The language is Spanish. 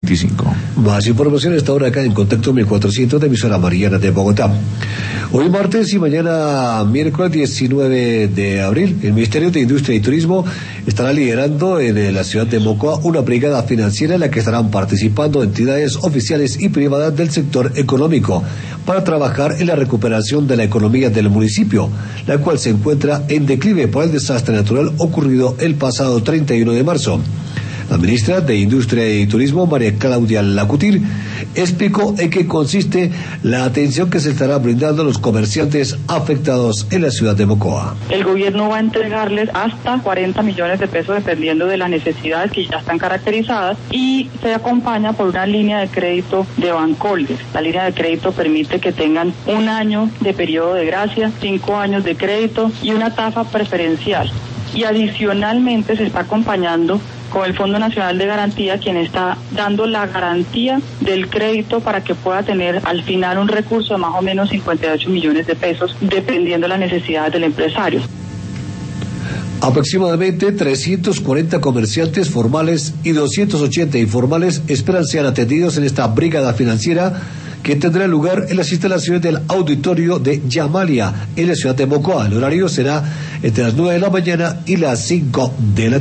Más información a esta hora acá en Contacto 1400 de emisora Mariana de Bogotá. Hoy martes y mañana miércoles 19 de abril, el Ministerio de Industria y Turismo estará liderando en la ciudad de Mocoa una brigada financiera en la que estarán participando entidades oficiales y privadas del sector económico para trabajar en la recuperación de la economía del municipio, la cual se encuentra en declive por el desastre natural ocurrido el pasado 31 de marzo. La ministra de Industria y Turismo, María Claudia Lacutir, explicó en qué consiste la atención que se estará brindando a los comerciantes afectados en la ciudad de Mocoa. El gobierno va a entregarles hasta 40 millones de pesos dependiendo de las necesidades que ya están caracterizadas y se acompaña por una línea de crédito de Bancoldes. La línea de crédito permite que tengan 1 año de periodo de gracia, 5 años de crédito y una tasa preferencial. Y adicionalmente se está acompañando con el Fondo Nacional de Garantía, quien está dando la garantía del crédito para que pueda tener al final un recurso de más o menos 58 millones de pesos, dependiendo de las necesidades del empresario. Aproximadamente 340 comerciantes formales y 280 informales esperan ser atendidos en esta brigada financiera que tendrá lugar en las instalaciones del auditorio de Yamalia en la ciudad de Mocoa. El horario será entre las 9 de la mañana y las 5 de la tarde.